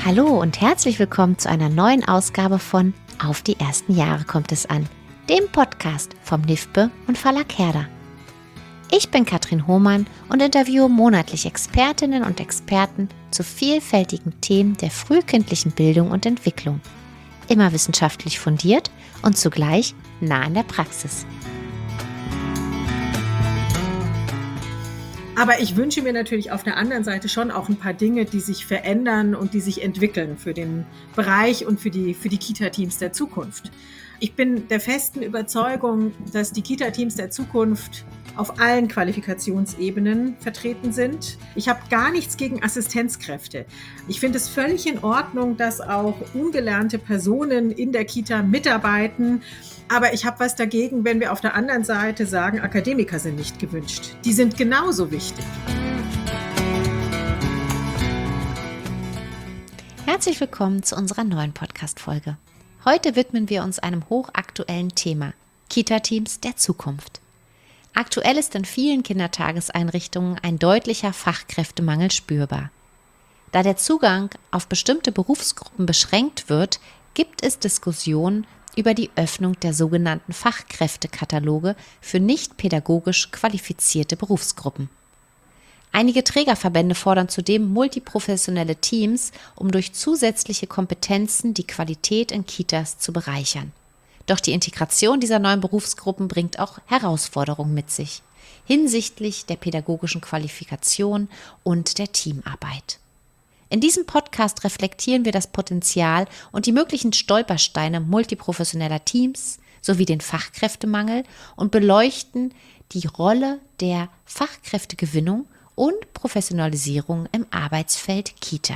Hallo und herzlich willkommen zu einer neuen Ausgabe von Auf die ersten Jahre kommt es an, dem Podcast vom NIFBE und Verlag Herder. Ich bin Katrin Hohmann und interviewe monatlich Expertinnen und Experten zu vielfältigen Themen der frühkindlichen Bildung und Entwicklung. Immer wissenschaftlich fundiert und zugleich nah an der Praxis. Aber ich wünsche mir natürlich auf der anderen Seite schon auch ein paar Dinge, die sich verändern und die sich entwickeln für den Bereich und für die Kita-Teams der Zukunft. Ich bin der festen Überzeugung, dass die Kita-Teams der Zukunft auf allen Qualifikationsebenen vertreten sind. Ich habe gar nichts gegen Assistenzkräfte. Ich finde es völlig in Ordnung, dass auch ungelernte Personen in der Kita mitarbeiten. Aber ich habe was dagegen, wenn wir auf der anderen Seite sagen, Akademiker sind nicht gewünscht. Die sind genauso wichtig. Herzlich willkommen zu unserer neuen Podcast-Folge. Heute widmen wir uns einem hochaktuellen Thema: Kita-Teams der Zukunft. Aktuell ist in vielen Kindertageseinrichtungen ein deutlicher Fachkräftemangel spürbar. Da der Zugang auf bestimmte Berufsgruppen beschränkt wird, gibt es Diskussionen über die Öffnung der sogenannten Fachkräftekataloge für nicht pädagogisch qualifizierte Berufsgruppen. Einige Trägerverbände fordern zudem multiprofessionelle Teams, um durch zusätzliche Kompetenzen die Qualität in Kitas zu bereichern. Doch die Integration dieser neuen Berufsgruppen bringt auch Herausforderungen mit sich, hinsichtlich der pädagogischen Qualifikation und der Teamarbeit. In diesem Podcast reflektieren wir das Potenzial und die möglichen Stolpersteine multiprofessioneller Teams sowie den Fachkräftemangel und beleuchten die Rolle der Fachkräftegewinnung und Professionalisierung im Arbeitsfeld Kita.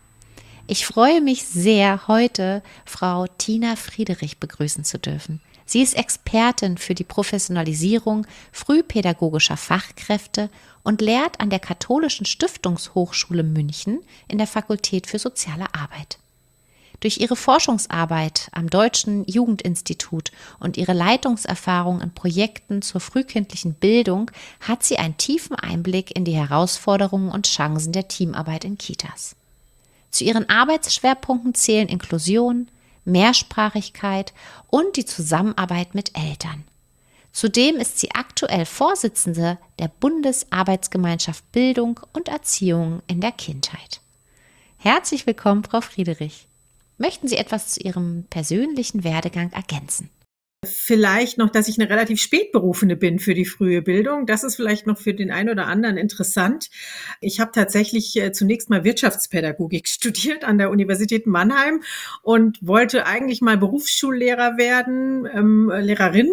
Ich freue mich sehr, heute Frau Tina Friederich begrüßen zu dürfen. Sie ist Expertin für die Professionalisierung frühpädagogischer Fachkräfte und lehrt an der Katholischen Stiftungshochschule München in der Fakultät für Soziale Arbeit. Durch ihre Forschungsarbeit am Deutschen Jugendinstitut und ihre Leitungserfahrung in Projekten zur frühkindlichen Bildung hat sie einen tiefen Einblick in die Herausforderungen und Chancen der Teamarbeit in Kitas. Zu ihren Arbeitsschwerpunkten zählen Inklusion, Mehrsprachigkeit und die Zusammenarbeit mit Eltern. Zudem ist sie aktuell Vorsitzende der Bundesarbeitsgemeinschaft Bildung und Erziehung in der Kindheit. Herzlich willkommen, Frau Friederich. Möchten Sie etwas zu Ihrem persönlichen Werdegang ergänzen? Vielleicht noch, dass ich eine relativ Spätberufene bin für die frühe Bildung. Das ist vielleicht noch für den einen oder anderen interessant. Ich habe tatsächlich zunächst mal Wirtschaftspädagogik studiert an der Universität Mannheim und wollte eigentlich mal Berufsschullehrer werden, Lehrerin.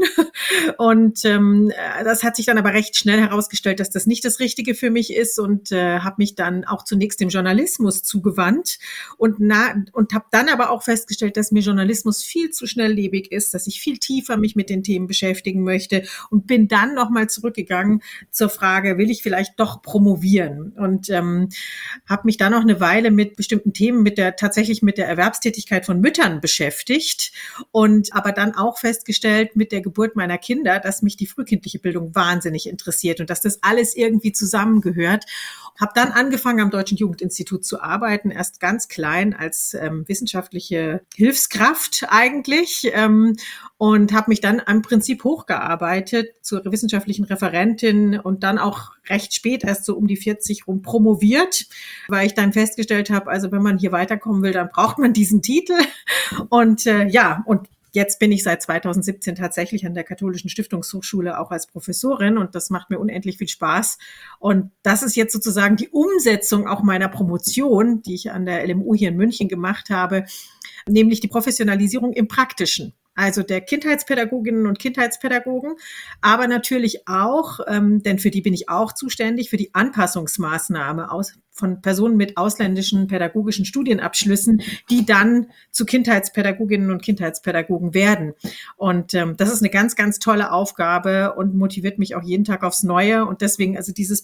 Und das hat sich dann aber recht schnell herausgestellt, dass das nicht das Richtige für mich ist und habe mich dann auch zunächst dem Journalismus zugewandt und habe dann aber auch festgestellt, dass mir Journalismus viel zu schnelllebig ist, dass ich viel tiefer mich mit den Themen beschäftigen möchte und bin dann nochmal zurückgegangen zur Frage, will ich vielleicht doch promovieren? Und habe mich dann noch eine Weile mit bestimmten Themen tatsächlich mit der Erwerbstätigkeit von Müttern beschäftigt und aber dann auch festgestellt mit der Geburt meiner Kinder, dass mich die frühkindliche Bildung wahnsinnig interessiert und dass das alles irgendwie zusammengehört. Habe dann angefangen, am Deutschen Jugendinstitut zu arbeiten, erst ganz klein als wissenschaftliche Hilfskraft eigentlich und habe mich dann im Prinzip hochgearbeitet zur wissenschaftlichen Referentin und dann auch recht spät, erst so um die 40 rum promoviert, weil ich dann festgestellt habe, also wenn man hier weiterkommen will, dann braucht man diesen Titel. Und und jetzt bin ich seit 2017 tatsächlich an der Katholischen Stiftungshochschule auch als Professorin und das macht mir unendlich viel Spaß. Und das ist jetzt sozusagen die Umsetzung auch meiner Promotion, die ich an der LMU hier in München gemacht habe, nämlich die Professionalisierung im Praktischen. Also der Kindheitspädagoginnen und Kindheitspädagogen, aber natürlich auch, denn für die bin ich auch zuständig, für die Anpassungsmaßnahme von Personen mit ausländischen pädagogischen Studienabschlüssen, die dann zu Kindheitspädagoginnen und Kindheitspädagogen werden. Und das ist eine ganz, ganz tolle Aufgabe und motiviert mich auch jeden Tag aufs Neue. Und deswegen, also dieses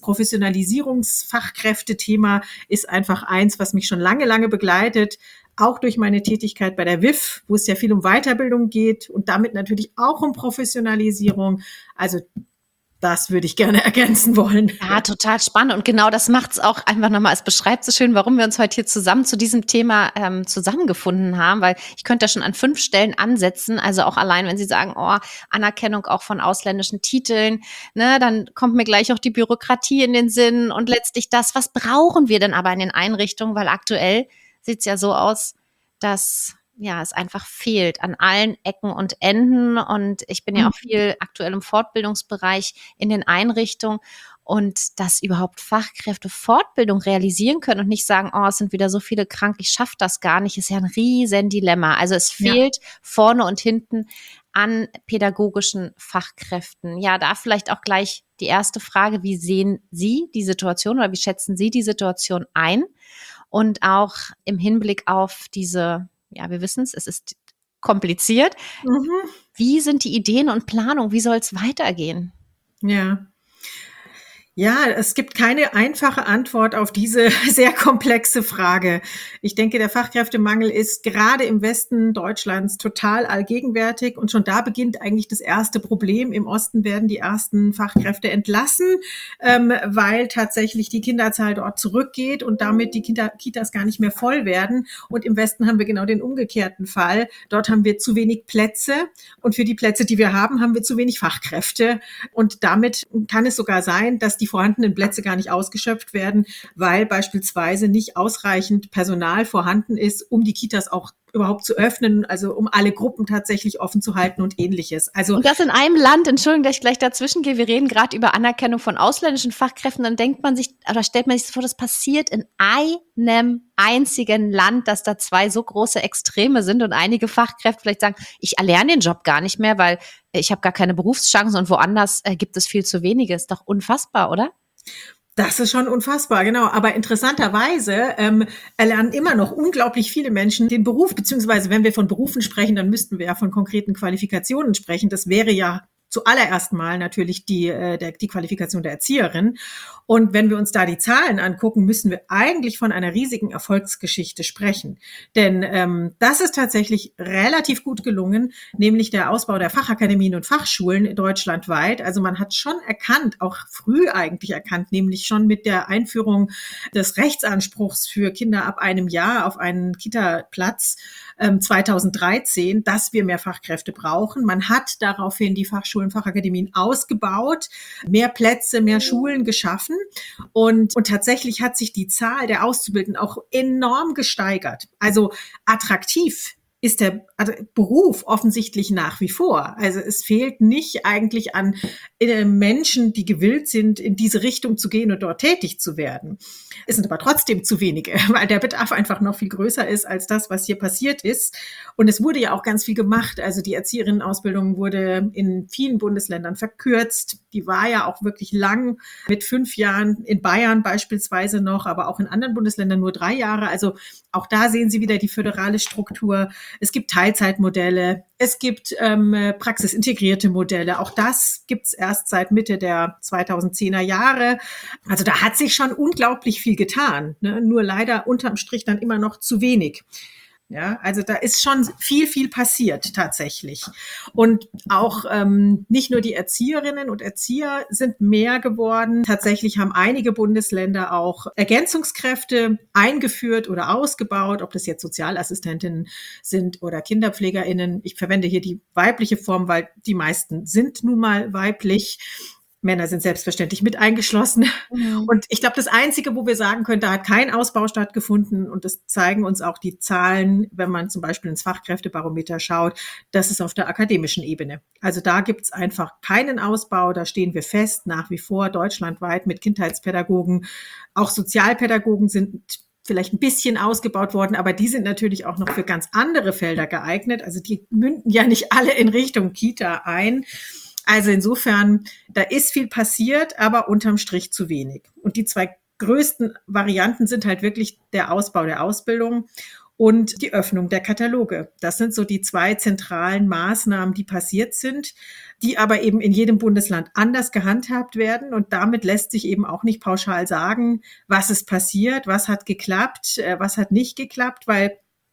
Professionalisierungsfachkräfte-Thema ist einfach eins, was mich schon lange, lange begleitet, auch durch meine Tätigkeit bei der WIF, wo es ja viel um Weiterbildung geht und damit natürlich auch um Professionalisierung. Also Das würde ich gerne ergänzen wollen. Ja, total spannend. Und genau das macht es auch einfach nochmal, es beschreibt so schön, warum wir uns heute hier zusammen zu diesem Thema zusammengefunden haben, weil ich könnte da schon an 5 Stellen ansetzen. Also auch allein, wenn Sie sagen, oh, Anerkennung auch von ausländischen Titeln, ne, dann kommt mir gleich auch die Bürokratie in den Sinn und letztlich das, was brauchen wir denn aber in den Einrichtungen, weil aktuell sieht es ja so aus, dass es einfach fehlt an allen Ecken und Enden. Und ich bin ja auch viel aktuell im Fortbildungsbereich in den Einrichtungen. Und dass überhaupt Fachkräfte Fortbildung realisieren können und nicht sagen, oh, es sind wieder so viele krank, ich schaffe das gar nicht, ist ja ein riesen Dilemma. Also es fehlt vorne und hinten an pädagogischen Fachkräften. Ja, da vielleicht auch gleich die erste Frage, wie sehen Sie die Situation oder wie schätzen Sie die Situation ein? Und auch im Hinblick auf diese, wir wissen es ist kompliziert. Mhm. Wie sind die Ideen und Planung? Wie soll es weitergehen? Ja. Ja, es gibt keine einfache Antwort auf diese sehr komplexe Frage. Ich denke, der Fachkräftemangel ist gerade im Westen Deutschlands total allgegenwärtig und schon da beginnt eigentlich das erste Problem. Im Osten werden die ersten Fachkräfte entlassen, weil tatsächlich die Kinderzahl dort zurückgeht und damit die Kitas gar nicht mehr voll werden. Und im Westen haben wir genau den umgekehrten Fall. Dort haben wir zu wenig Plätze und für die Plätze, die wir haben wir zu wenig Fachkräfte. Und damit kann es sogar sein, dass die vorhandenen Plätze gar nicht ausgeschöpft werden, weil beispielsweise nicht ausreichend Personal vorhanden ist, um die Kitas auch überhaupt zu öffnen, also um alle Gruppen tatsächlich offen zu halten und Ähnliches. Also und das in einem Land, Entschuldigung, dass ich gleich dazwischen gehe, wir reden gerade über Anerkennung von ausländischen Fachkräften, dann denkt man sich, oder stellt man sich vor, das passiert in einem einzigen Land, dass da 2 so große Extreme sind und einige Fachkräfte vielleicht sagen, ich erlerne den Job gar nicht mehr, weil ich habe gar keine Berufschancen und woanders gibt es viel zu wenige. Ist doch unfassbar, oder? Das ist schon unfassbar, genau. Aber interessanterweise erlernen immer noch unglaublich viele Menschen den Beruf, beziehungsweise wenn wir von Berufen sprechen, dann müssten wir ja von konkreten Qualifikationen sprechen. Das wäre ja zuallererst mal natürlich die Qualifikation der Erzieherin. Und wenn wir uns da die Zahlen angucken, müssen wir eigentlich von einer riesigen Erfolgsgeschichte sprechen. Denn das ist tatsächlich relativ gut gelungen, nämlich der Ausbau der Fachakademien und Fachschulen deutschlandweit. Also man hat schon erkannt, auch früh eigentlich erkannt, nämlich schon mit der Einführung des Rechtsanspruchs für Kinder ab einem Jahr auf einen Kita-Platz 2013, dass wir mehr Fachkräfte brauchen. Man hat daraufhin die Fachschulen, Fachakademien ausgebaut, mehr Plätze, mehr Schulen geschaffen und tatsächlich hat sich die Zahl der Auszubildenden auch enorm gesteigert. Also attraktiv ist der Beruf offensichtlich nach wie vor. Also es fehlt nicht eigentlich an Menschen, die gewillt sind, in diese Richtung zu gehen und dort tätig zu werden. Es sind aber trotzdem zu wenige, weil der Bedarf einfach noch viel größer ist als das, was hier passiert ist. Und es wurde ja auch ganz viel gemacht. Also die Erzieherinnenausbildung wurde in vielen Bundesländern verkürzt. Die war ja auch wirklich lang, mit 5 Jahren in Bayern beispielsweise noch, aber auch in anderen Bundesländern nur 3 Jahre. Also auch da sehen Sie wieder die föderale Struktur. Es gibt Teilzeitmodelle, es gibt praxisintegrierte Modelle. Auch das gibt's erst seit Mitte der 2010er Jahre. Also da hat sich schon unglaublich viel getan, ne? Nur leider unterm Strich dann immer noch zu wenig. Ja, also da ist schon viel, viel passiert tatsächlich. Und auch nicht nur die Erzieherinnen und Erzieher sind mehr geworden. Tatsächlich haben einige Bundesländer auch Ergänzungskräfte eingeführt oder ausgebaut, ob das jetzt Sozialassistentinnen sind oder KinderpflegerInnen. Ich verwende hier die weibliche Form, weil die meisten sind nun mal weiblich. Männer sind selbstverständlich mit eingeschlossen. Mhm. Und ich glaube, das Einzige, wo wir sagen können, da hat kein Ausbau stattgefunden, und das zeigen uns auch die Zahlen, wenn man zum Beispiel ins Fachkräftebarometer schaut, das ist auf der akademischen Ebene. Also da gibt's einfach keinen Ausbau, da stehen wir fest, nach wie vor deutschlandweit mit Kindheitspädagogen. Auch Sozialpädagogen sind vielleicht ein bisschen ausgebaut worden, aber die sind natürlich auch noch für ganz andere Felder geeignet. Also die münden ja nicht alle in Richtung Kita ein. Also insofern, da ist viel passiert, aber unterm Strich zu wenig. Und die 2 größten Varianten sind halt wirklich der Ausbau der Ausbildung und die Öffnung der Kataloge. Das sind so die 2 zentralen Maßnahmen, die passiert sind, die aber eben in jedem Bundesland anders gehandhabt werden. Und damit lässt sich eben auch nicht pauschal sagen, was ist passiert, was hat geklappt, was hat nicht geklappt, weil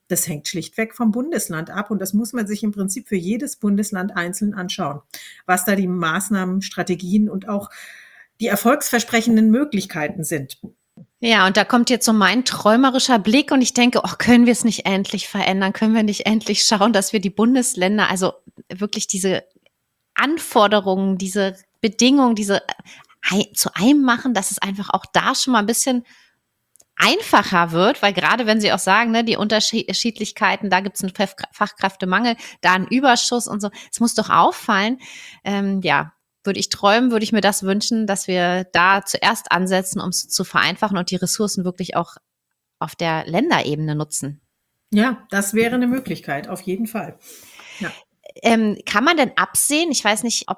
Das hängt schlichtweg vom Bundesland ab und das muss man sich im Prinzip für jedes Bundesland einzeln anschauen, was da die Maßnahmen, Strategien und auch die erfolgsversprechenden Möglichkeiten sind. Ja, und da kommt jetzt so mein träumerischer Blick und ich denke, oh, können wir es nicht endlich verändern? Können wir nicht endlich schauen, dass wir die Bundesländer, also wirklich diese Anforderungen, diese Bedingungen, diese zu einem machen, dass es einfach auch da schon mal ein bisschen einfacher wird, weil gerade wenn Sie auch sagen, ne, die Unterschiedlichkeiten, da gibt es einen Fachkräftemangel, da einen Überschuss und so, es muss doch auffallen. Ja, würde ich träumen, würde ich mir das wünschen, dass wir da zuerst ansetzen, um es zu vereinfachen und die Ressourcen wirklich auch auf der Länderebene nutzen. Ja, das wäre eine Möglichkeit, auf jeden Fall. Ja. Kann man denn absehen, ich weiß nicht,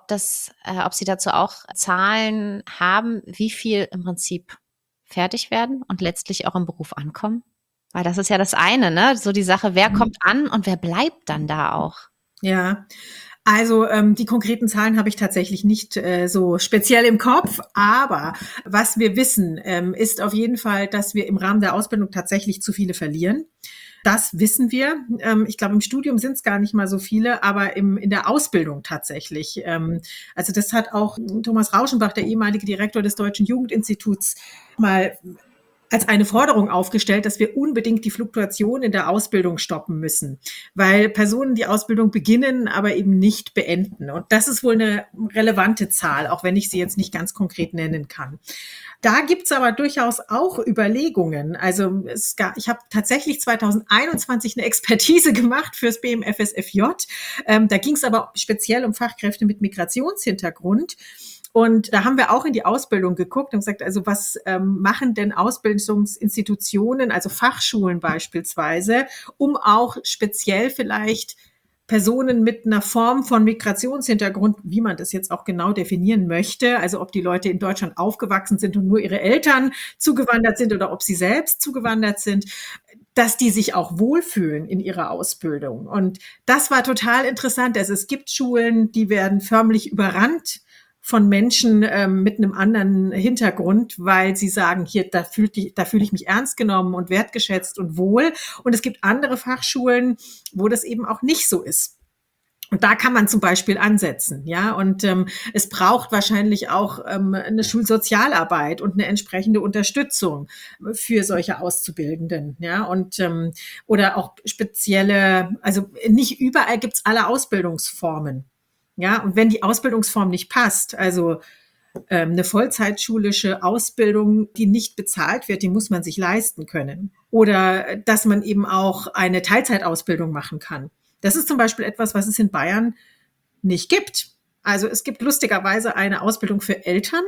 ob Sie dazu auch Zahlen haben, wie viel im Prinzip fertig werden und letztlich auch im Beruf ankommen? Weil das ist ja das eine, ne? So die Sache, wer kommt an und wer bleibt dann da auch? Ja, also die konkreten Zahlen habe ich tatsächlich nicht so speziell im Kopf, aber was wir wissen, ist auf jeden Fall, dass wir im Rahmen der Ausbildung tatsächlich zu viele verlieren. Das wissen wir. Ich glaube, im Studium sind es gar nicht mal so viele, aber in der Ausbildung tatsächlich. Also das hat auch Thomas Rauschenbach, der ehemalige Direktor des Deutschen Jugendinstituts, mal als eine Forderung aufgestellt, dass wir unbedingt die Fluktuation in der Ausbildung stoppen müssen, weil Personen die Ausbildung beginnen, aber eben nicht beenden. Und das ist wohl eine relevante Zahl, auch wenn ich sie jetzt nicht ganz konkret nennen kann. Da gibt's aber durchaus auch Überlegungen. Also ich habe tatsächlich 2021 eine Expertise gemacht fürs BMFSFJ. Da ging es aber speziell um Fachkräfte mit Migrationshintergrund. Und da haben wir auch in die Ausbildung geguckt und gesagt, also was machen denn Ausbildungsinstitutionen, also Fachschulen beispielsweise, um auch speziell vielleicht Personen mit einer Form von Migrationshintergrund, wie man das jetzt auch genau definieren möchte, also ob die Leute in Deutschland aufgewachsen sind und nur ihre Eltern zugewandert sind oder ob sie selbst zugewandert sind, dass die sich auch wohlfühlen in ihrer Ausbildung. Und das war total interessant. Also es gibt Schulen, die werden förmlich überrannt von Menschen mit einem anderen Hintergrund, weil sie sagen, hier, da fühle ich mich ernst genommen und wertgeschätzt und wohl. Und es gibt andere Fachschulen, wo das eben auch nicht so ist. Und da kann man zum Beispiel ansetzen, ja. Und es braucht wahrscheinlich auch eine Schulsozialarbeit und eine entsprechende Unterstützung für solche Auszubildenden, ja. Und oder auch spezielle, also nicht überall gibt's alle Ausbildungsformen. Ja, und wenn die Ausbildungsform nicht passt, also eine vollzeitschulische Ausbildung, die nicht bezahlt wird, die muss man sich leisten können. Oder dass man eben auch eine Teilzeitausbildung machen kann. Das ist zum Beispiel etwas, was es in Bayern nicht gibt. Also es gibt lustigerweise eine Ausbildung für Eltern,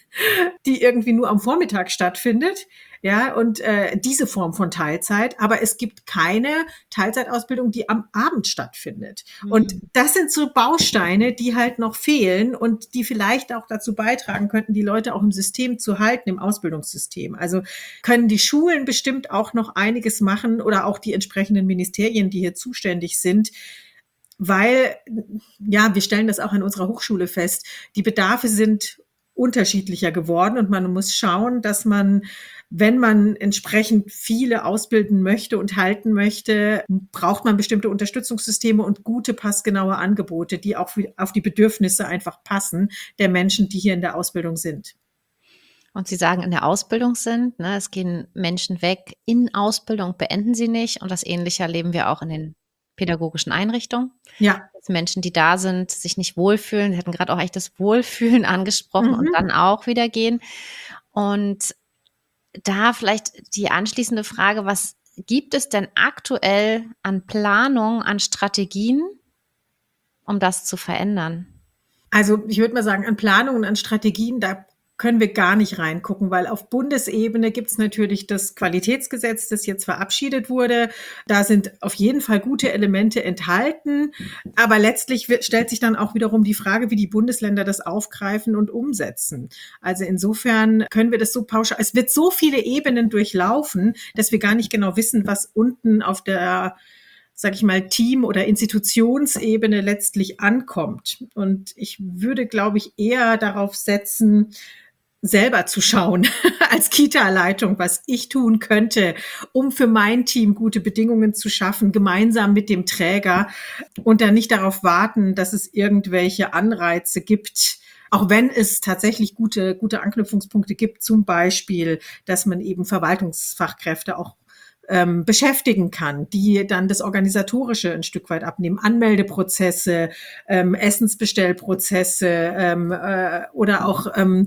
die irgendwie nur am Vormittag stattfindet, ja, und diese Form von Teilzeit, aber es gibt keine Teilzeitausbildung, die am Abend stattfindet. Und das sind so Bausteine, die halt noch fehlen und die vielleicht auch dazu beitragen könnten, die Leute auch im System zu halten, im Ausbildungssystem. Also können die Schulen bestimmt auch noch einiges machen oder auch die entsprechenden Ministerien, die hier zuständig sind, weil, ja, wir stellen das auch an unserer Hochschule fest, die Bedarfe sind unterschiedlicher geworden und man muss schauen, dass man, wenn man entsprechend viele ausbilden möchte und halten möchte, braucht man bestimmte Unterstützungssysteme und gute, passgenaue Angebote, die auch auf die Bedürfnisse einfach passen der Menschen, die hier in der Ausbildung sind. Und Sie sagen, in der Ausbildung sind, ne, es gehen Menschen weg in Ausbildung, beenden sie nicht. Und das Ähnliche erleben wir auch in den pädagogischen Einrichtungen. Ja. Dass Menschen, die da sind, sich nicht wohlfühlen. Sie hatten gerade auch echt das Wohlfühlen angesprochen und dann auch wieder gehen. Und da vielleicht die anschließende Frage, was gibt es denn aktuell an Planung, an Strategien, um das zu verändern? Also ich würde mal sagen, an Planungen, an Strategien, da können wir gar nicht reingucken, weil auf Bundesebene gibt es natürlich das Qualitätsgesetz, das jetzt verabschiedet wurde. Da sind auf jeden Fall gute Elemente enthalten. Aber letztlich stellt sich dann auch wiederum die Frage, wie die Bundesländer das aufgreifen und umsetzen. Also insofern können wir das so pauschal, es wird so viele Ebenen durchlaufen, dass wir gar nicht genau wissen, was unten auf der, sag ich mal, Team- oder Institutionsebene letztlich ankommt. Und ich würde, glaube ich, eher darauf setzen, selber zu schauen als Kita-Leitung, was ich tun könnte, um für mein Team gute Bedingungen zu schaffen, gemeinsam mit dem Träger und dann nicht darauf warten, dass es irgendwelche Anreize gibt, auch wenn es tatsächlich gute Anknüpfungspunkte gibt, zum Beispiel, dass man eben Verwaltungsfachkräfte auch beschäftigen kann, die dann das Organisatorische ein Stück weit abnehmen, Anmeldeprozesse, Essensbestellprozesse oder auch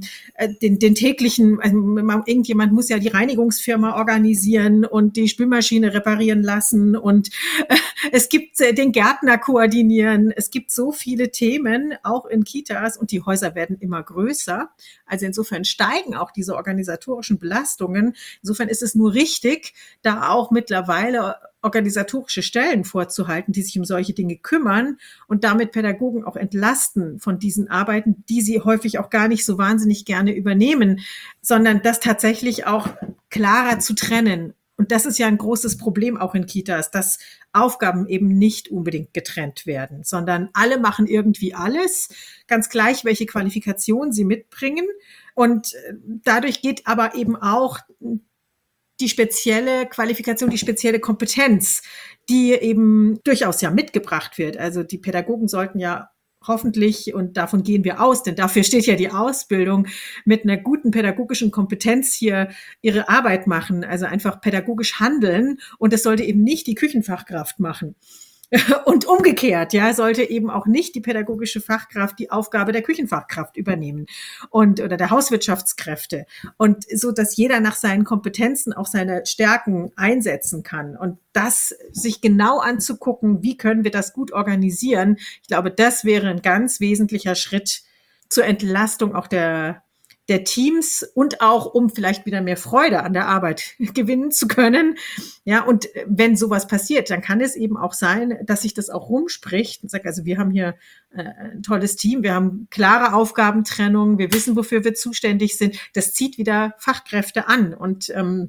den täglichen, also irgendjemand muss ja die Reinigungsfirma organisieren und die Spülmaschine reparieren lassen und es gibt den Gärtner koordinieren. Es gibt so viele Themen, auch in Kitas, und die Häuser werden immer größer. Also insofern steigen auch diese organisatorischen Belastungen. Insofern ist es nur richtig, da auch mittlerweile organisatorische Stellen vorzuhalten, die sich um solche Dinge kümmern und damit Pädagogen auch entlasten von diesen Arbeiten, die sie häufig auch gar nicht so wahnsinnig gerne übernehmen, sondern das tatsächlich auch klarer zu trennen. Und das ist ja ein großes Problem auch in Kitas, dass Aufgaben eben nicht unbedingt getrennt werden, sondern alle machen irgendwie alles, ganz gleich, welche Qualifikation sie mitbringen. Und dadurch geht aber eben auch die spezielle Qualifikation, die spezielle Kompetenz, die eben durchaus ja mitgebracht wird. Also die Pädagogen sollten ja hoffentlich, und davon gehen wir aus, denn dafür steht ja die Ausbildung, mit einer guten pädagogischen Kompetenz hier ihre Arbeit machen, also einfach pädagogisch handeln. Und das sollte eben nicht die Küchenfachkraft machen. Und umgekehrt, ja, sollte eben auch nicht die pädagogische Fachkraft die Aufgabe der Küchenfachkraft übernehmen oder der Hauswirtschaftskräfte. Und so, dass jeder nach seinen Kompetenzen auch seine Stärken einsetzen kann. Und das sich genau anzugucken, wie können wir das gut organisieren. Ich glaube, das wäre ein ganz wesentlicher Schritt zur Entlastung auch der Teams und auch, um vielleicht wieder mehr Freude an der Arbeit gewinnen zu können. Ja, und wenn sowas passiert, dann kann es eben auch sein, dass sich das auch rumspricht und sagt, also wir haben hier ein tolles Team, wir haben klare Aufgabentrennung, wir wissen, wofür wir zuständig sind. Das zieht wieder Fachkräfte an und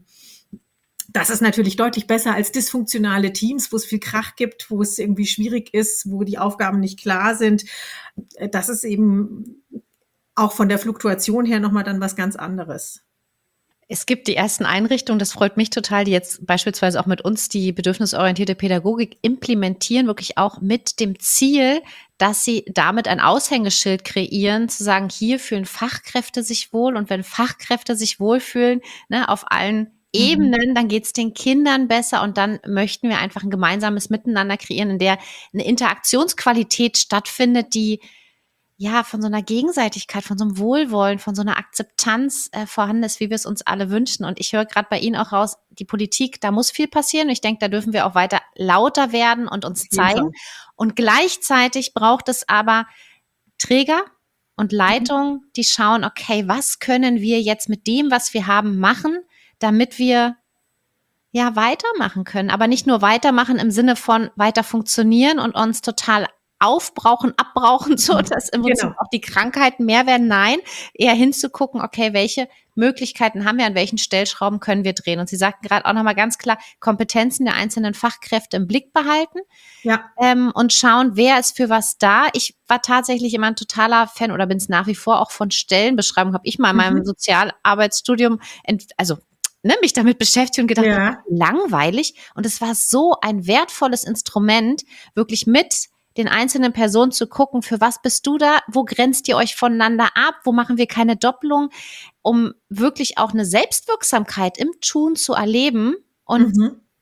das ist natürlich deutlich besser als dysfunktionale Teams, wo es viel Krach gibt, wo es irgendwie schwierig ist, wo die Aufgaben nicht klar sind. Das ist eben auch von der Fluktuation her nochmal dann was ganz anderes. Es gibt die ersten Einrichtungen, das freut mich total, die jetzt beispielsweise auch mit uns die bedürfnisorientierte Pädagogik implementieren, wirklich auch mit dem Ziel, dass sie damit ein Aushängeschild kreieren, zu sagen, hier fühlen Fachkräfte sich wohl und wenn Fachkräfte sich wohlfühlen, ne, auf allen Ebenen, dann geht's den Kindern besser und dann möchten wir einfach ein gemeinsames Miteinander kreieren, in der eine Interaktionsqualität stattfindet, die ja von so einer Gegenseitigkeit, von so einem Wohlwollen, von so einer Akzeptanz vorhanden ist, wie wir es uns alle wünschen. Und ich höre gerade bei Ihnen auch raus, die Politik, da muss viel passieren. Und ich denke, da dürfen wir auch weiter lauter werden und uns zeigen. Und gleichzeitig braucht es aber Träger und Leitungen, die schauen, okay, was können wir jetzt mit dem, was wir haben, machen, damit wir ja weitermachen können. Aber nicht nur weitermachen im Sinne von weiter funktionieren und uns total aufbrauchen, abbrauchen, so dass im Prinzip auch die Krankheiten mehr werden. Nein, eher hinzugucken, okay, welche Möglichkeiten haben wir, an welchen Stellschrauben können wir drehen? Und Sie sagten gerade auch nochmal ganz klar, Kompetenzen der einzelnen Fachkräfte im Blick behalten und schauen, wer ist für was da. Ich war tatsächlich immer ein totaler Fan oder bin es nach wie vor auch von Stellenbeschreibungen. Habe ich mal in meinem Sozialarbeitsstudium, mich damit beschäftigt und gedacht, langweilig. Und es war so ein wertvolles Instrument, wirklich mit den einzelnen Personen zu gucken, für was bist du da, wo grenzt ihr euch voneinander ab, wo machen wir keine Doppelung, um wirklich auch eine Selbstwirksamkeit im Tun zu erleben und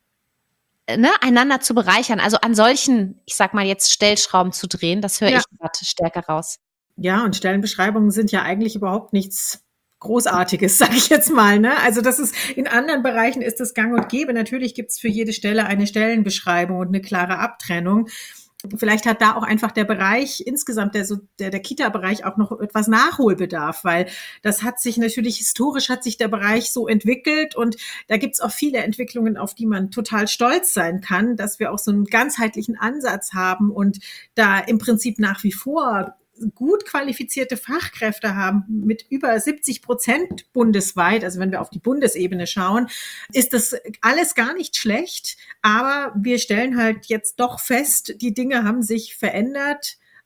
einander zu bereichern, also an solchen, ich sag mal jetzt Stellschrauben zu drehen, das höre ich gerade stärker raus. Ja, und Stellenbeschreibungen sind ja eigentlich überhaupt nichts Großartiges, sage ich jetzt mal. Ne? Also das ist in anderen Bereichen ist das gang und gäbe. Natürlich gibt es für jede Stelle eine Stellenbeschreibung und eine klare Abtrennung. Vielleicht hat da auch einfach der Bereich insgesamt, der Kita-Bereich auch noch etwas Nachholbedarf, weil das hat sich natürlich historisch hat sich der Bereich so entwickelt und da gibt's auch viele Entwicklungen, auf die man total stolz sein kann, dass wir auch so einen ganzheitlichen Ansatz haben und da im Prinzip nach wie vor gut qualifizierte Fachkräfte haben mit über 70% bundesweit, also wenn wir auf die Bundesebene schauen, ist das alles gar nicht schlecht, aber wir stellen halt jetzt doch fest, die Dinge haben sich verändert,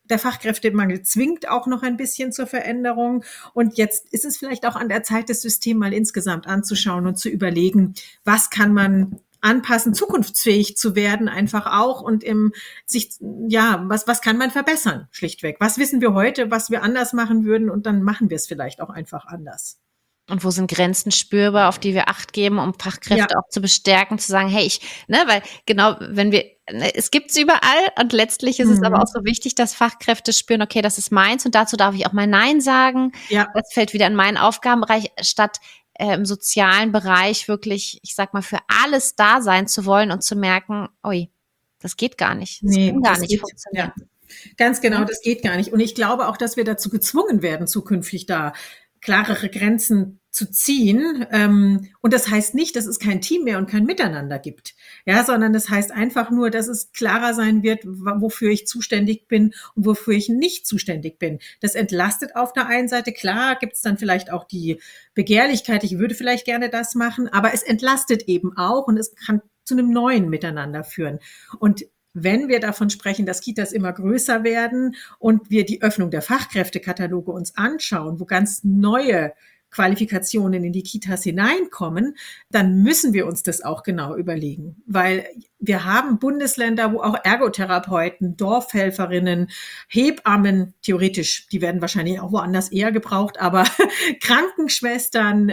der Fachkräftemangel zwingt auch noch ein bisschen zur Veränderung. Und jetzt ist es vielleicht auch an der Zeit, das System mal insgesamt anzuschauen und zu überlegen, was kann man anpassen, zukunftsfähig zu werden, einfach auch und was kann man verbessern, schlichtweg. Was wissen wir heute, was wir anders machen würden und dann machen wir es vielleicht auch einfach anders. Und wo sind Grenzen spürbar, auf die wir Acht geben, um Fachkräfte auch zu bestärken, zu sagen, hey, weil genau, es gibt's überall und letztlich ist es aber auch so wichtig, dass Fachkräfte spüren, okay, das ist meins und dazu darf ich auch mal Nein sagen. Ja. Das fällt wieder in meinen Aufgabenbereich, statt im sozialen Bereich wirklich, ich sag mal, für alles da sein zu wollen und zu merken, ui, das geht gar nicht. Das kann gar nicht funktionieren. Ja. Ganz genau, das geht gar nicht. Und ich glaube auch, dass wir dazu gezwungen werden, zukünftig da klarere Grenzen zu ziehen. Und das heißt nicht, dass es kein Team mehr und kein Miteinander gibt, ja, sondern das heißt einfach nur, dass es klarer sein wird, wofür ich zuständig bin und wofür ich nicht zuständig bin. Das entlastet auf der einen Seite. Klar gibt es dann vielleicht auch die Begehrlichkeit, ich würde vielleicht gerne das machen, aber es entlastet eben auch und es kann zu einem neuen Miteinander führen. Und wenn wir davon sprechen, dass Kitas immer größer werden und wir die Öffnung der Fachkräftekataloge uns anschauen, wo ganz neue Qualifikationen in die Kitas hineinkommen, dann müssen wir uns das auch genau überlegen, weil wir haben Bundesländer, wo auch Ergotherapeuten, Dorfhelferinnen, Hebammen, theoretisch, die werden wahrscheinlich auch woanders eher gebraucht, aber Krankenschwestern,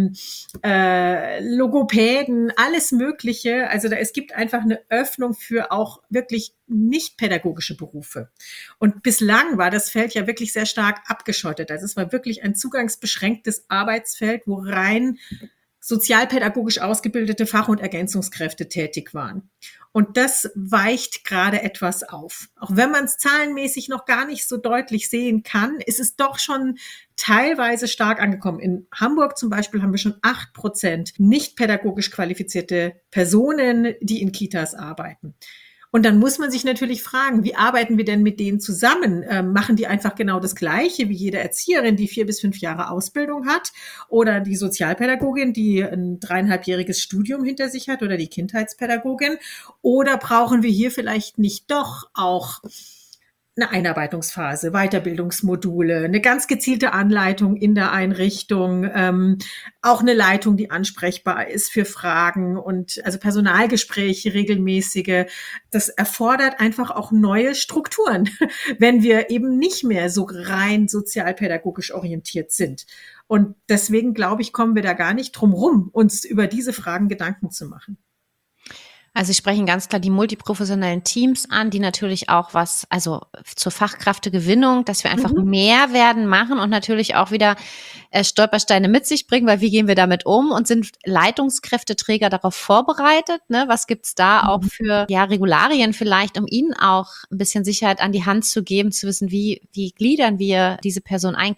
Logopäden, alles Mögliche. Also es gibt einfach eine Öffnung für auch wirklich nicht pädagogische Berufe. Und bislang war das Feld ja wirklich sehr stark abgeschottet. Also es war wirklich ein zugangsbeschränktes Arbeitsfeld, wo rein sozialpädagogisch ausgebildete Fach- und Ergänzungskräfte tätig waren. Und das weicht gerade etwas auf. Auch wenn man es zahlenmäßig noch gar nicht so deutlich sehen kann, ist es doch schon teilweise stark angekommen. In Hamburg zum Beispiel haben wir schon 8% nicht pädagogisch qualifizierte Personen, die in Kitas arbeiten. Und dann muss man sich natürlich fragen, wie arbeiten wir denn mit denen zusammen? Machen die einfach genau das Gleiche wie jede Erzieherin, die 4 bis 5 Jahre Ausbildung hat oder die Sozialpädagogin, die ein 3,5-jähriges Studium hinter sich hat oder die Kindheitspädagogin? Oder brauchen wir hier vielleicht nicht doch auch eine Einarbeitungsphase, Weiterbildungsmodule, eine ganz gezielte Anleitung in der Einrichtung, auch eine Leitung, die ansprechbar ist für Fragen und also Personalgespräche regelmäßige. Das erfordert einfach auch neue Strukturen, wenn wir eben nicht mehr so rein sozialpädagogisch orientiert sind. Und deswegen, glaube ich, kommen wir da gar nicht drum rum, uns über diese Fragen Gedanken zu machen. Also Sie sprechen ganz klar die multiprofessionellen Teams an, die natürlich auch zur Fachkräftegewinnung, dass wir einfach mehr werden machen und natürlich auch wieder Stolpersteine mit sich bringen, weil wie gehen wir damit um und sind Leitungskräfteträger darauf vorbereitet? Ne? Was gibt's da auch für Regularien vielleicht, um ihnen auch ein bisschen Sicherheit an die Hand zu geben, zu wissen, wie gliedern wir diese Person ein?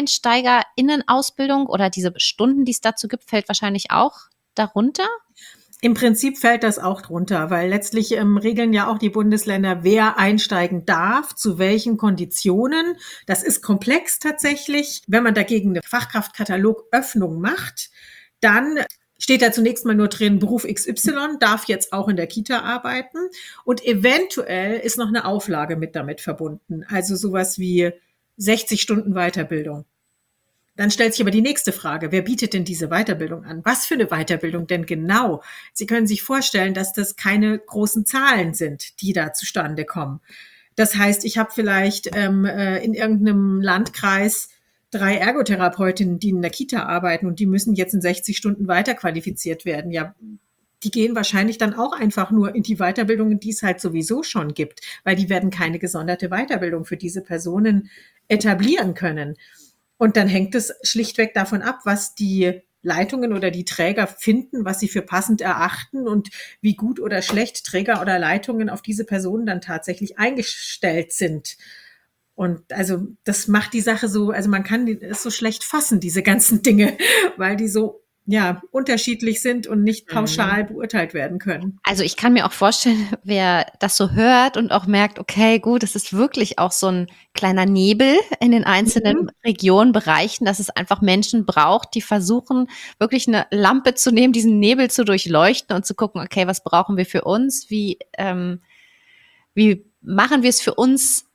QuereinsteigerInnen-Ausbildung oder diese Stunden, die es dazu gibt, fällt wahrscheinlich auch darunter? Im Prinzip fällt das auch drunter, weil letztlich regeln ja auch die Bundesländer, wer einsteigen darf, zu welchen Konditionen. Das ist komplex tatsächlich. Wenn man dagegen eine Fachkraftkataloöffnung macht, dann steht da zunächst mal nur drin, Beruf XY darf jetzt auch in der Kita arbeiten und eventuell ist noch eine Auflage mit damit verbunden. Also sowas wie 60 Stunden Weiterbildung. Dann stellt sich aber die nächste Frage, wer bietet denn diese Weiterbildung an? Was für eine Weiterbildung denn genau? Sie können sich vorstellen, dass das keine großen Zahlen sind, die da zustande kommen. Das heißt, ich habe vielleicht in irgendeinem Landkreis 3 Ergotherapeutinnen, die in der Kita arbeiten und die müssen jetzt in 60 Stunden weiterqualifiziert werden. Ja, die gehen wahrscheinlich dann auch einfach nur in die Weiterbildungen, die es halt sowieso schon gibt, weil die werden keine gesonderte Weiterbildung für diese Personen etablieren können. Und dann hängt es schlichtweg davon ab, was die Leitungen oder die Träger finden, was sie für passend erachten und wie gut oder schlecht Träger oder Leitungen auf diese Personen dann tatsächlich eingestellt sind. Und also das macht die Sache so, also man kann es so schlecht fassen, diese ganzen Dinge, weil die so unterschiedlich sind und nicht pauschal beurteilt werden können. Also ich kann mir auch vorstellen, wer das so hört und auch merkt, okay, gut, es ist wirklich auch so ein kleiner Nebel in den einzelnen Regionen, Bereichen, dass es einfach Menschen braucht, die versuchen, wirklich eine Lampe zu nehmen, diesen Nebel zu durchleuchten und zu gucken, okay, was brauchen wir für uns? Wie machen wir es für uns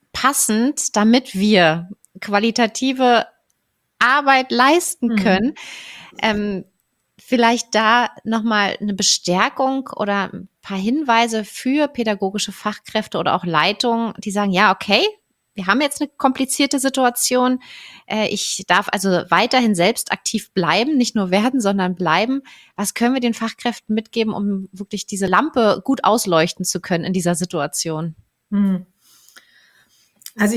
passend, damit wir qualitative Arbeit leisten können. Vielleicht da nochmal eine Bestärkung oder ein paar Hinweise für pädagogische Fachkräfte oder auch Leitungen, die sagen, ja, okay, wir haben jetzt eine komplizierte Situation. Ich darf also weiterhin selbst aktiv bleiben, nicht nur werden, sondern bleiben. Was können wir den Fachkräften mitgeben, um wirklich diese Lampe gut ausleuchten zu können in dieser Situation? Also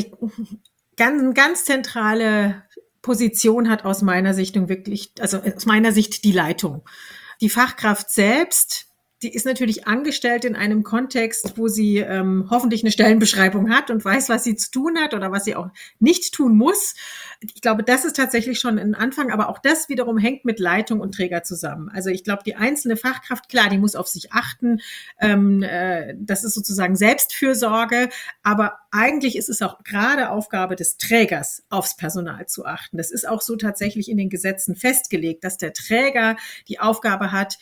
ganz zentrale Position hat aus meiner Sicht die Leitung. Die Fachkraft selbst, die ist natürlich angestellt in einem Kontext, wo sie hoffentlich eine Stellenbeschreibung hat und weiß, was sie zu tun hat oder was sie auch nicht tun muss. Ich glaube, das ist tatsächlich schon ein Anfang, aber auch das wiederum hängt mit Leitung und Träger zusammen. Also ich glaube, die einzelne Fachkraft, klar, die muss auf sich achten. Das ist sozusagen Selbstfürsorge, aber eigentlich ist es auch gerade Aufgabe des Trägers, aufs Personal zu achten. Das ist auch so tatsächlich in den Gesetzen festgelegt, dass der Träger die Aufgabe hat,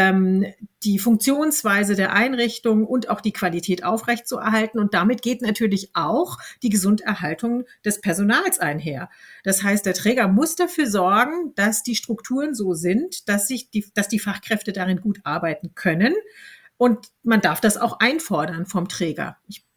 die Funktionsweise der Einrichtung und auch die Qualität aufrechtzuerhalten. Und damit geht natürlich auch die Gesunderhaltung des Personals einher. Das heißt, der Träger muss dafür sorgen, dass die Strukturen so sind, dass die Fachkräfte darin gut arbeiten können. Und man darf das auch einfordern vom Träger.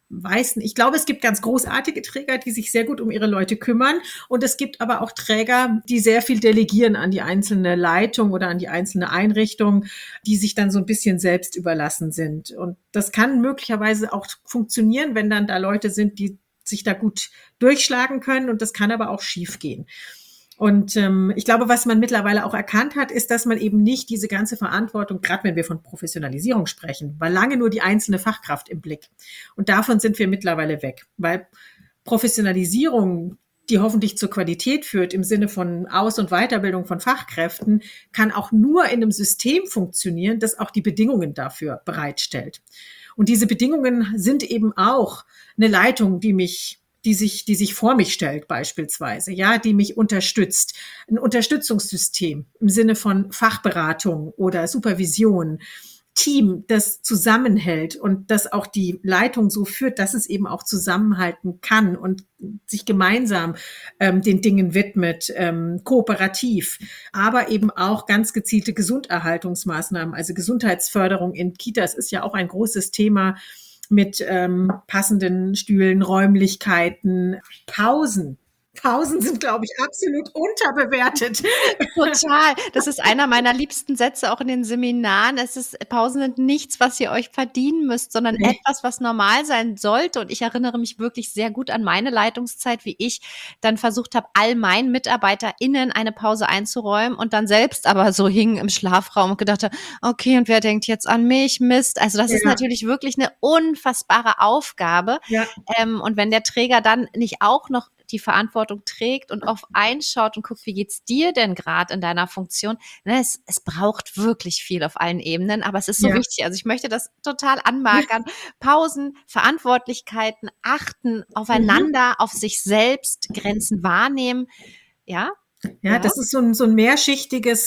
Ich glaube, es gibt ganz großartige Träger, die sich sehr gut um ihre Leute kümmern. Und es gibt aber auch Träger, die sehr viel delegieren an die einzelne Leitung oder an die einzelne Einrichtung, die sich dann so ein bisschen selbst überlassen sind. Und das kann möglicherweise auch funktionieren, wenn dann da Leute sind, die sich da gut durchschlagen können. Und das kann aber auch schief gehen. Und ich glaube, was man mittlerweile auch erkannt hat, ist, dass man eben nicht diese ganze Verantwortung, gerade wenn wir von Professionalisierung sprechen, war lange nur die einzelne Fachkraft im Blick. Und davon sind wir mittlerweile weg, weil Professionalisierung, die hoffentlich zur Qualität führt im Sinne von Aus- und Weiterbildung von Fachkräften, kann auch nur in einem System funktionieren, das auch die Bedingungen dafür bereitstellt. Und diese Bedingungen sind eben auch eine Leitung, die sich vor mich stellt beispielsweise, ja, die mich unterstützt. Ein Unterstützungssystem im Sinne von Fachberatung oder Supervision, Team, das zusammenhält und das auch die Leitung so führt, dass es eben auch zusammenhalten kann und sich gemeinsam den Dingen widmet, kooperativ, aber eben auch ganz gezielte Gesunderhaltungsmaßnahmen, also Gesundheitsförderung in Kitas ist ja auch ein großes Thema, mit passenden Stühlen, Räumlichkeiten, Pausen. Pausen sind, glaube ich, absolut unterbewertet. Total. Das ist einer meiner liebsten Sätze auch in den Seminaren. Pausen sind nichts, was ihr euch verdienen müsst, sondern etwas, was normal sein sollte. Und ich erinnere mich wirklich sehr gut an meine Leitungszeit, wie ich dann versucht habe, all meinen MitarbeiterInnen eine Pause einzuräumen und dann selbst aber so hing im Schlafraum und gedacht habe, okay, und wer denkt jetzt an mich? Mist. Also das ist natürlich wirklich eine unfassbare Aufgabe. Ja. Und wenn der Träger dann nicht auch noch die Verantwortung trägt und auf einschaut und guckt, wie geht's dir denn gerade in deiner Funktion? Ne, es braucht wirklich viel auf allen Ebenen, aber es ist so wichtig. Also ich möchte das total anmarkern. Pausen, Verantwortlichkeiten, achten aufeinander, auf sich selbst, Grenzen wahrnehmen. Ja. Ja, das ist so ein mehrschichtiger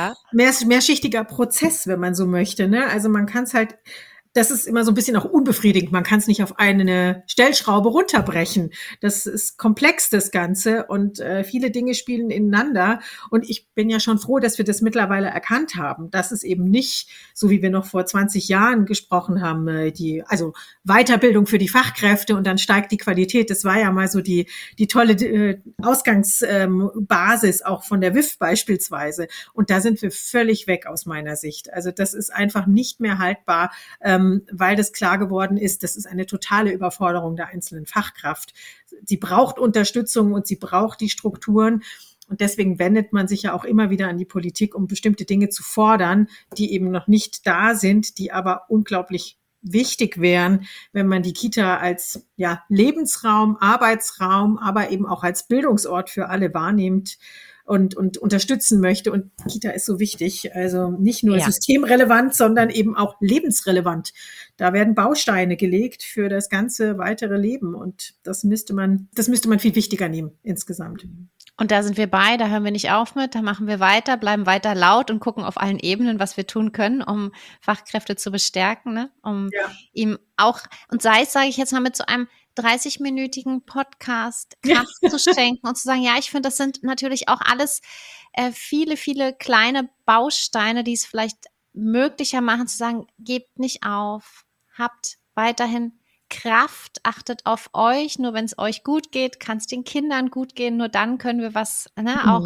Prozess, wenn man so möchte. Ne? Also man kann es halt, das ist immer so ein bisschen auch unbefriedigend. Man kann es nicht auf eine Stellschraube runterbrechen. Das ist komplex, das Ganze. Und viele Dinge spielen ineinander. Und ich bin ja schon froh, dass wir das mittlerweile erkannt haben, dass es eben nicht, so wie wir noch vor 20 Jahren gesprochen haben, also Weiterbildung für die Fachkräfte und dann steigt die Qualität. Das war ja mal so die tolle Ausgangsbasis auch von der WIF beispielsweise. Und da sind wir völlig weg aus meiner Sicht. Also das ist einfach nicht mehr haltbar, weil das klar geworden ist, das ist eine totale Überforderung der einzelnen Fachkraft. Sie braucht Unterstützung und sie braucht die Strukturen. Und deswegen wendet man sich ja auch immer wieder an die Politik, um bestimmte Dinge zu fordern, die eben noch nicht da sind, die aber unglaublich wichtig wären, wenn man die Kita als Lebensraum, Arbeitsraum, aber eben auch als Bildungsort für alle wahrnimmt und unterstützen möchte. Und Kita ist so wichtig, also nicht nur systemrelevant, sondern eben auch lebensrelevant. Da werden Bausteine gelegt für das ganze weitere Leben und das müsste man viel wichtiger nehmen insgesamt. Und da sind wir bei, da hören wir nicht auf mit, da machen wir weiter, bleiben weiter laut und gucken auf allen Ebenen, was wir tun können, um Fachkräfte zu bestärken, ne? Um ihm auch, und sei es, sage ich jetzt mal, mit so einem 30-minütigen Podcast Kraft zu schenken und zu sagen, ja, ich finde, das sind natürlich auch alles viele, viele kleine Bausteine, die es vielleicht möglicher machen, zu sagen, gebt nicht auf, habt weiterhin Kraft, achtet auf euch, nur wenn es euch gut geht, kann es den Kindern gut gehen, nur dann können wir was, auch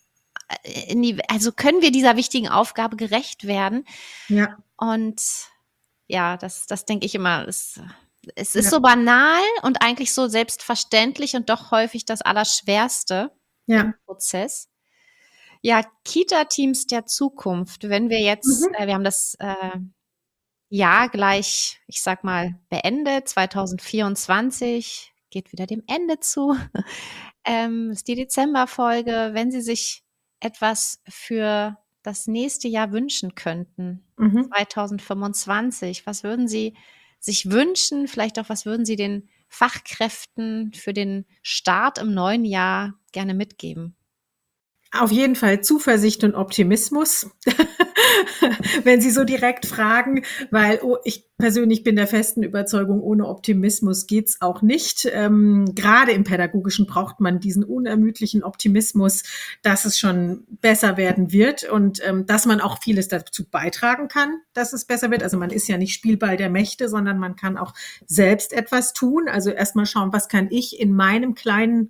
also können wir dieser wichtigen Aufgabe gerecht werden. Ja. Und ja, das denke ich immer, es ist Ja. so banal und eigentlich so selbstverständlich und doch häufig das Allerschwerste im Prozess. Ja, Kita-Teams der Zukunft, wenn wir jetzt, wir haben das Jahr gleich, ich sag mal, beendet, 2024, geht wieder dem Ende zu, ist die Dezemberfolge, wenn Sie sich etwas für das nächste Jahr wünschen könnten, 2025, was würden Sie sich wünschen? Vielleicht auch, was würden Sie den Fachkräften für den Start im neuen Jahr gerne mitgeben? Auf jeden Fall Zuversicht und Optimismus, wenn Sie so direkt fragen, weil ich persönlich bin der festen Überzeugung, ohne Optimismus geht's auch nicht. Gerade im Pädagogischen braucht man diesen unermüdlichen Optimismus, dass es schon besser werden wird und dass man auch vieles dazu beitragen kann, dass es besser wird. Also man ist ja nicht Spielball der Mächte, sondern man kann auch selbst etwas tun. Also erstmal schauen, was kann ich in meinem kleinen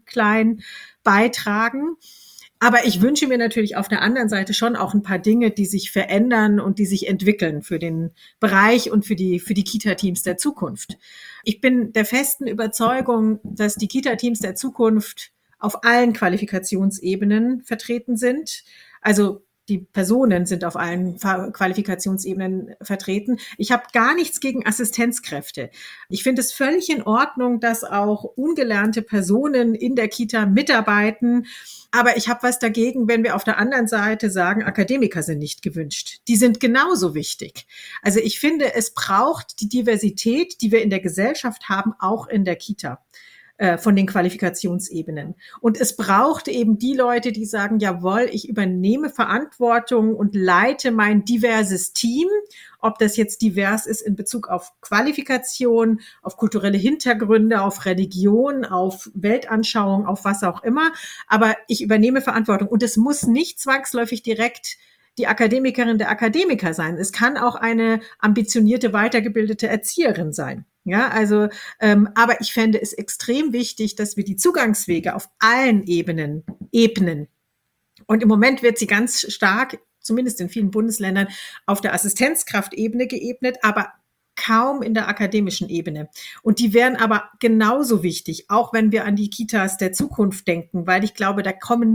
beitragen. Aber ich wünsche mir natürlich auf der anderen Seite schon auch ein paar Dinge, die sich verändern und die sich entwickeln für den Bereich und für die Kita-Teams der Zukunft. Ich bin der festen Überzeugung, dass die Kita-Teams der Zukunft auf allen Qualifikationsebenen vertreten sind. Also die Personen sind auf allen Qualifikationsebenen vertreten. Ich habe gar nichts gegen Assistenzkräfte. Ich finde es völlig in Ordnung, dass auch ungelernte Personen in der Kita mitarbeiten. Aber ich habe was dagegen, wenn wir auf der anderen Seite sagen, Akademiker sind nicht gewünscht. Die sind genauso wichtig. Also ich finde, es braucht die Diversität, die wir in der Gesellschaft haben, auch in der Kita von den Qualifikationsebenen. Und es braucht eben die Leute, die sagen, jawohl, ich übernehme Verantwortung und leite mein diverses Team, ob das jetzt divers ist in Bezug auf Qualifikation, auf kulturelle Hintergründe, auf Religion, auf Weltanschauung, auf was auch immer. Aber ich übernehme Verantwortung. Und es muss nicht zwangsläufig direkt die Akademikerin der Akademiker sein. Es kann auch eine ambitionierte, weitergebildete Erzieherin sein. Ja, also, aber ich fände es extrem wichtig, dass wir die Zugangswege auf allen Ebenen ebnen. Und im Moment wird sie ganz stark, zumindest in vielen Bundesländern, auf der Assistenzkraftebene geebnet, aber kaum in der akademischen Ebene. Und die wären aber genauso wichtig, auch wenn wir an die Kitas der Zukunft denken, weil ich glaube, da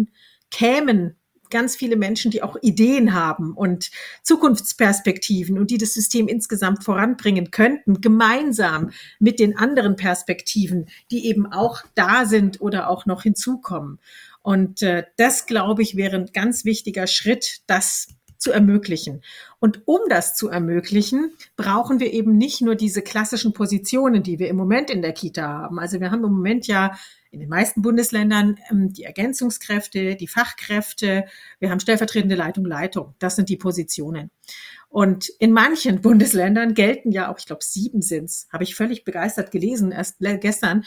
kämen ganz viele Menschen, die auch Ideen haben und Zukunftsperspektiven und die das System insgesamt voranbringen könnten, gemeinsam mit den anderen Perspektiven, die eben auch da sind oder auch noch hinzukommen. Und das, glaube ich, wäre ein ganz wichtiger Schritt, das zu ermöglichen. Und um das zu ermöglichen, brauchen wir eben nicht nur diese klassischen Positionen, die wir im Moment in der Kita haben. Also wir haben im Moment ja in den meisten Bundesländern die Ergänzungskräfte, die Fachkräfte, wir haben stellvertretende Leitung. Das sind die Positionen. Und in manchen Bundesländern gelten ja auch, ich glaube 7 sind's, habe ich völlig begeistert gelesen, erst gestern,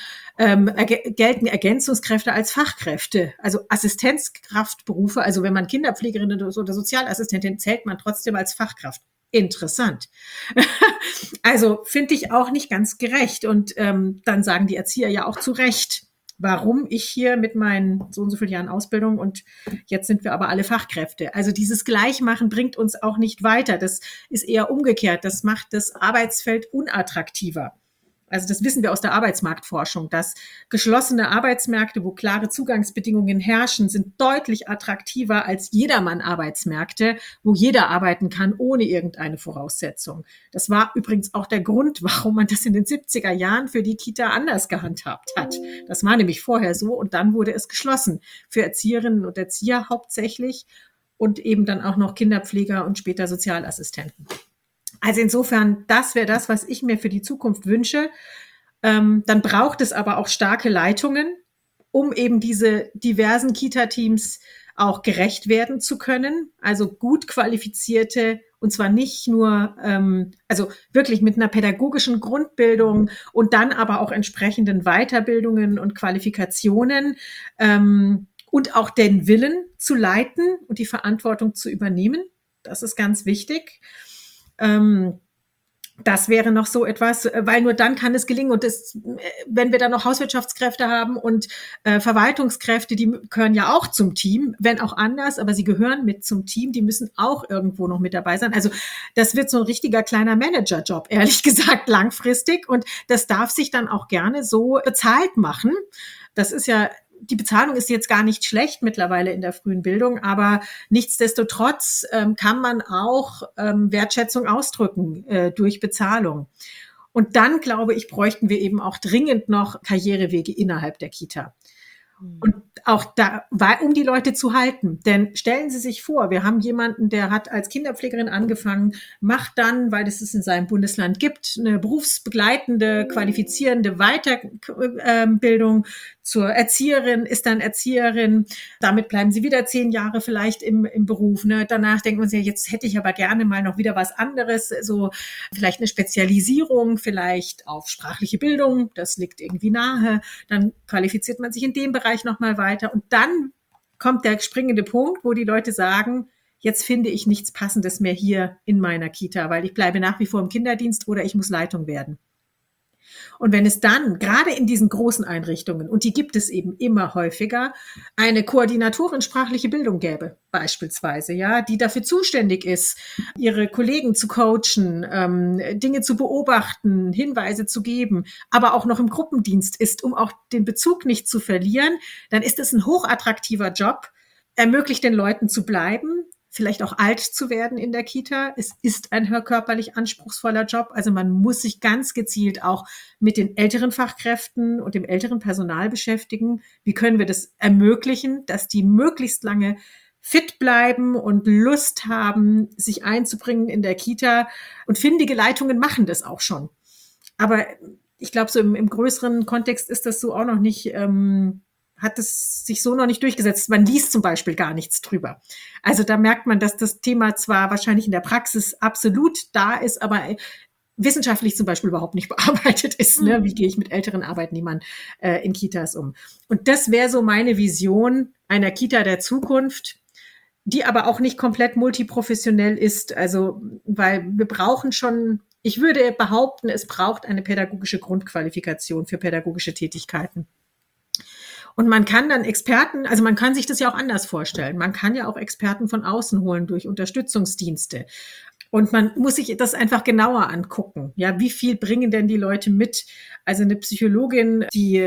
gelten Ergänzungskräfte als Fachkräfte, also Assistenzkraftberufe, also wenn man Kinderpflegerin oder Sozialassistentin zählt man trotzdem als Fachkraft. Interessant. Also finde ich auch nicht ganz gerecht. Und dann sagen die Erzieher ja auch zu Recht, warum ich hier mit meinen so und so vielen Jahren Ausbildung und jetzt sind wir aber alle Fachkräfte. Also dieses Gleichmachen bringt uns auch nicht weiter. Das ist eher umgekehrt. Das macht das Arbeitsfeld unattraktiver. Also das wissen wir aus der Arbeitsmarktforschung, dass geschlossene Arbeitsmärkte, wo klare Zugangsbedingungen herrschen, sind deutlich attraktiver als Jedermann-Arbeitsmärkte, wo jeder arbeiten kann, ohne irgendeine Voraussetzung. Das war übrigens auch der Grund, warum man das in den 70er Jahren für die Kita anders gehandhabt hat. Das war nämlich vorher so und dann wurde es geschlossen für Erzieherinnen und Erzieher hauptsächlich und eben dann auch noch Kinderpfleger und später Sozialassistenten. Also insofern, das wäre das, was ich mir für die Zukunft wünsche. Dann braucht es aber auch starke Leitungen. um eben diese diversen Kita-Teams auch gerecht werden zu können. Also gut qualifizierte, und zwar nicht nur, also wirklich mit einer pädagogischen Grundbildung und dann aber auch entsprechenden Weiterbildungen und Qualifikationen, und auch den Willen zu leiten und die Verantwortung zu übernehmen. Das ist ganz wichtig. Das wäre noch so etwas, weil nur dann kann es gelingen. Und das, wenn wir dann noch Hauswirtschaftskräfte haben und Verwaltungskräfte, die gehören ja auch zum Team, wenn auch anders, aber sie gehören mit zum Team, die müssen auch irgendwo noch mit dabei sein. Also das wird so ein richtiger kleiner Managerjob, ehrlich gesagt, langfristig. Und das darf sich dann auch gerne so bezahlt machen. Das ist ja, die Bezahlung ist jetzt gar nicht schlecht mittlerweile in der frühen Bildung, aber nichtsdestotrotz kann man auch Wertschätzung ausdrücken durch Bezahlung. Und dann, glaube ich, bräuchten wir eben auch dringend noch Karrierewege innerhalb der Kita. Und auch da, um die Leute zu halten. Denn stellen Sie sich vor, wir haben jemanden, der hat als Kinderpflegerin angefangen, macht dann, weil es in seinem Bundesland gibt, eine berufsbegleitende, qualifizierende Weiterbildung zur Erzieherin, ist dann Erzieherin. Damit bleiben sie wieder 10 Jahre vielleicht im Beruf. Ne? Danach denkt man sich, jetzt hätte ich aber gerne mal noch wieder was anderes, so vielleicht eine Spezialisierung, vielleicht auf sprachliche Bildung, das liegt irgendwie nahe. Dann qualifiziert man sich in dem Bereich nochmal weiter. Und dann kommt der springende Punkt, wo die Leute sagen, jetzt finde ich nichts Passendes mehr hier in meiner Kita, weil ich bleibe nach wie vor im Kinderdienst oder ich muss Leitung werden. Und wenn es dann, gerade in diesen großen Einrichtungen, und die gibt es eben immer häufiger, eine Koordinatorin sprachliche Bildung gäbe, beispielsweise, ja, die dafür zuständig ist, ihre Kollegen zu coachen, Dinge zu beobachten, Hinweise zu geben, aber auch noch im Gruppendienst ist, um auch den Bezug nicht zu verlieren, dann ist es ein hochattraktiver Job, ermöglicht den Leuten zu bleiben, vielleicht auch alt zu werden in der Kita. Es ist ein körperlich anspruchsvoller Job. Also man muss sich ganz gezielt auch mit den älteren Fachkräften und dem älteren Personal beschäftigen. Wie können wir das ermöglichen, dass die möglichst lange fit bleiben und Lust haben, sich einzubringen in der Kita? Und findige Leitungen machen das auch schon. Aber ich glaube, so im größeren Kontext ist das so auch noch nicht, hat es sich so noch nicht durchgesetzt. Man liest zum Beispiel gar nichts drüber. Also da merkt man, dass das Thema zwar wahrscheinlich in der Praxis absolut da ist, aber wissenschaftlich zum Beispiel überhaupt nicht bearbeitet ist. Ne? Wie gehe ich mit älteren Arbeitnehmern in Kitas um? Und das wäre so meine Vision einer Kita der Zukunft, die aber auch nicht komplett multiprofessionell ist. Also, weil wir brauchen schon, ich würde behaupten, es braucht eine pädagogische Grundqualifikation für pädagogische Tätigkeiten. Und man kann dann Experten, also man kann sich das ja auch anders vorstellen. Man kann ja auch Experten von außen holen durch Unterstützungsdienste. Und man muss sich das einfach genauer angucken. Ja, wie viel bringen denn die Leute mit? Also eine Psychologin,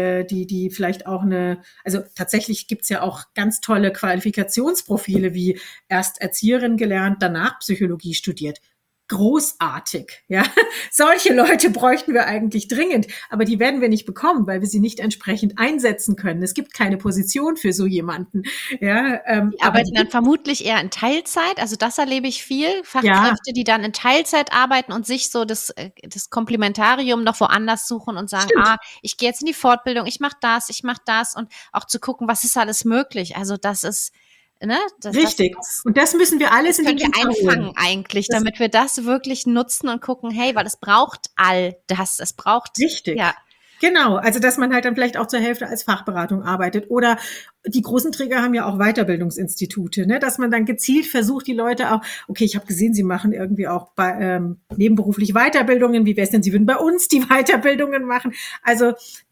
die vielleicht auch also tatsächlich gibt's ja auch ganz tolle Qualifikationsprofile, wie erst Erzieherin gelernt, danach Psychologie studiert. Großartig, ja. Solche Leute bräuchten wir eigentlich dringend, aber die werden wir nicht bekommen, weil wir sie nicht entsprechend einsetzen können. Es gibt keine Position für so jemanden, ja. Die arbeiten dann vermutlich eher in Teilzeit, also das erlebe ich viel. Fachkräfte, die dann in Teilzeit arbeiten und sich so das Komplementarium noch woanders suchen und sagen, ich gehe jetzt in die Fortbildung, ich mache das und auch zu gucken, was ist alles möglich. Also das ist, ne? Richtig. Und das müssen wir alles in die Kita einfangen eigentlich, damit wir das wirklich nutzen und gucken, hey, weil es braucht all das. Es braucht. Richtig. Ja. Genau. Also, dass man halt dann vielleicht auch zur Hälfte als Fachberatung arbeitet. Oder die großen Träger haben ja auch Weiterbildungsinstitute, ne? Dass man dann gezielt versucht, die Leute auch, okay, ich habe gesehen, sie machen irgendwie auch nebenberuflich Weiterbildungen. Wie wäre es denn, sie würden bei uns die Weiterbildungen machen? Also,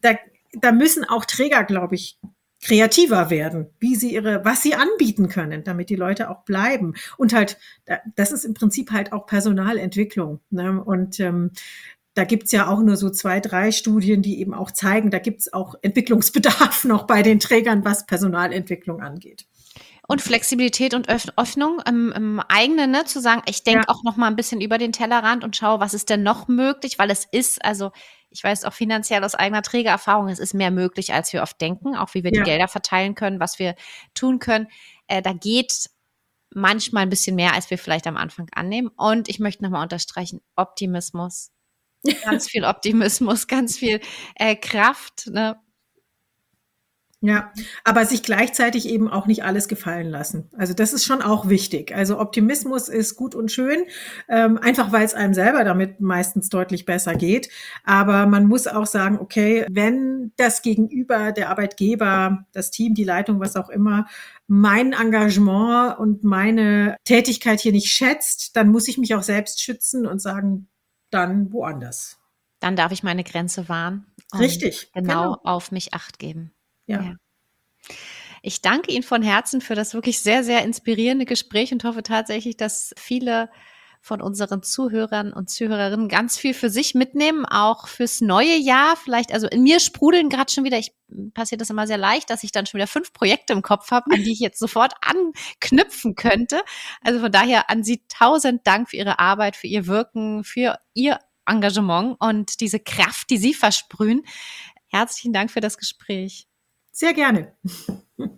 da müssen auch Träger, glaube ich, kreativer werden, was sie anbieten können, damit die Leute auch bleiben. Und halt, das ist im Prinzip halt auch Personalentwicklung. Ne? Und da gibt's ja auch nur so 2, 3 Studien, die eben auch zeigen, da gibt's auch Entwicklungsbedarf noch bei den Trägern, was Personalentwicklung angeht. Und Flexibilität und Öffnung im eigenen, ne, zu sagen, ich denke auch noch mal ein bisschen über den Tellerrand und schaue, was ist denn noch möglich, weil es ist, also ich weiß auch finanziell aus eigener Trägererfahrung, es ist mehr möglich, als wir oft denken, auch wie wir die Gelder verteilen können, was wir tun können. Da geht manchmal ein bisschen mehr, als wir vielleicht am Anfang annehmen. Und ich möchte nochmal unterstreichen, Optimismus. Ganz viel Optimismus, ganz viel Kraft, ne? Ja, aber sich gleichzeitig eben auch nicht alles gefallen lassen. Also das ist schon auch wichtig. Also Optimismus ist gut und schön, einfach weil es einem selber damit meistens deutlich besser geht. Aber man muss auch sagen, okay, wenn das Gegenüber, der Arbeitgeber, das Team, die Leitung, was auch immer, mein Engagement und meine Tätigkeit hier nicht schätzt, dann muss ich mich auch selbst schützen und sagen, dann woanders. Dann darf ich meine Grenze wahren und Richtig, genau genau. auf mich Acht geben. Ja. Ja. Ich danke Ihnen von Herzen für das wirklich sehr, sehr inspirierende Gespräch und hoffe tatsächlich, dass viele von unseren Zuhörern und Zuhörerinnen ganz viel für sich mitnehmen, auch fürs neue Jahr. Vielleicht, also in mir sprudeln gerade schon wieder, passiert das immer sehr leicht, dass ich dann schon wieder 5 Projekte im Kopf habe, an die ich jetzt sofort anknüpfen könnte. Also von daher an Sie 1000 Dank für Ihre Arbeit, für Ihr Wirken, für Ihr Engagement und diese Kraft, die Sie versprühen. Herzlichen Dank für das Gespräch. Sehr gerne.